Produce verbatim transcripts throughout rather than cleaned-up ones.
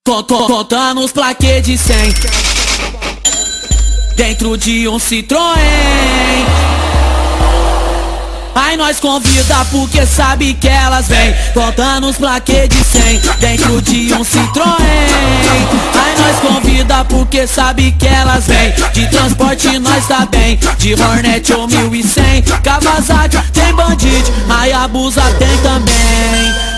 Contando os plaquês de cem dentro de um Citroën. Aí nós convida porque sabe que elas vêm. Contando os plaquês de cem dentro de um Citroën. Aí nós convida porque sabe que elas vêm. De transporte nós tá bem, de Hornet ou mil e cem. Kawasaki tem Bandit, Hayabusa tem também.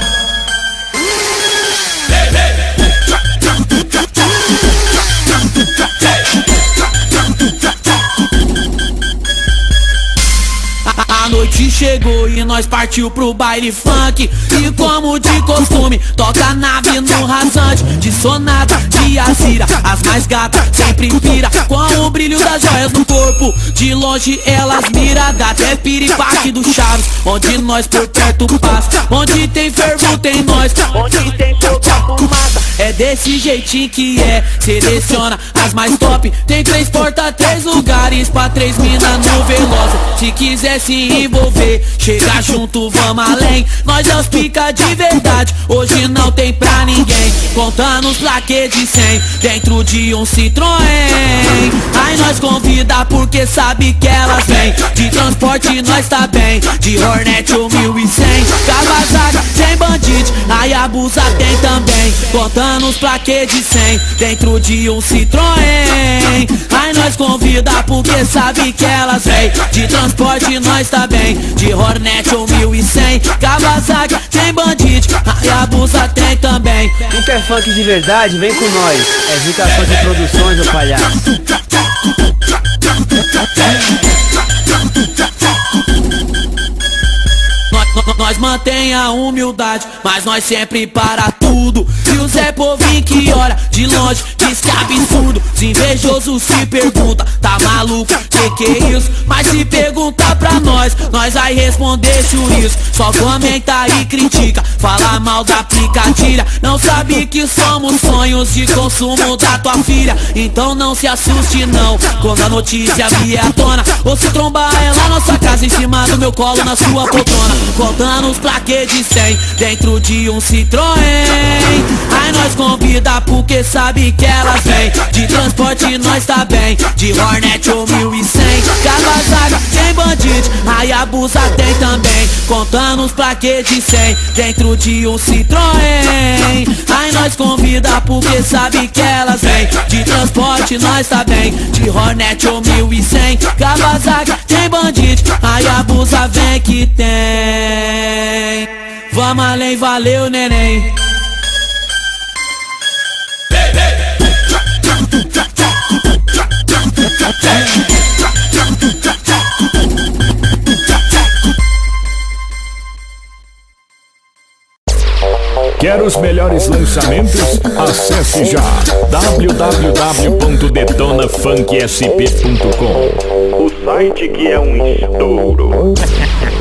A noite chegou e nós partiu pro baile funk. E como de costume, toca a nave no rasante. De sonata, de azira, as mais gatas sempre pira. Com o brilho das joias no corpo, de longe elas mira. Dá até piripaque do Chaves, onde nós por perto passa. Onde tem fervo tem nós, onde tem pouca fumaça. É desse jeitinho que é, seleciona as mais top. Tem três portas, três lugares pra três mina no Veloz. Se quiser se envolver, chega junto, vamos além. Nós é os pica de verdade, hoje não tem pra ninguém. Contando os plaquês de cem dentro de um Citroën. Aí nós convida porque sabe que elas vêm. De transporte nós tá bem, de Hornet ou mil e cem. Kawasaki tem Bandit, Hayabusa tem também. Contando os plaquês de cem dentro de um Citroën. Aí nós convida porque sabe que elas vêm. De transporte nós tá bem, de Hornet ou mil e cem. Kawasaki tem Bandit, Hayabusa tem também. Não quer funk de verdade? Vem com nós. É Zica Funk Produções, ô palhaço. Nós mantém a humildade, mas nós sempre para tudo. E o Zé Povinho que olha de longe diz que é absurdo. Os invejosos se pergunta, tá maluco? Que que é isso? Mas se perguntar pra nós, nós vai responder isso. Só comenta e critica, fala mal da picatilha. Não sabe que somos sonhos de consumo da tua filha. Então não se assuste não, quando a notícia vier à tona. Ou se trombar ela na sua casa, em cima do meu colo, na sua poltrona. Contando os plaquês de cem dentro de um Citroën. Aí nós convida porque sabe que elas vêm. De transporte nós tá bem, de Hornet ou mil e cem. Kawasaki tem Bandit, Hayabusa tem também. Contando os plaquês de cem dentro de um Citroën. Aí nós convida porque sabe que elas vêm. De transporte nós tá bem, de Hornet ou mil e cem. Kawasaki tem Bandit, Hayabusa vem que tem. Vamos além, valeu neném. Quer os melhores lançamentos? Acesse já w w w ponto detona funk s p ponto com, o site que é um estouro.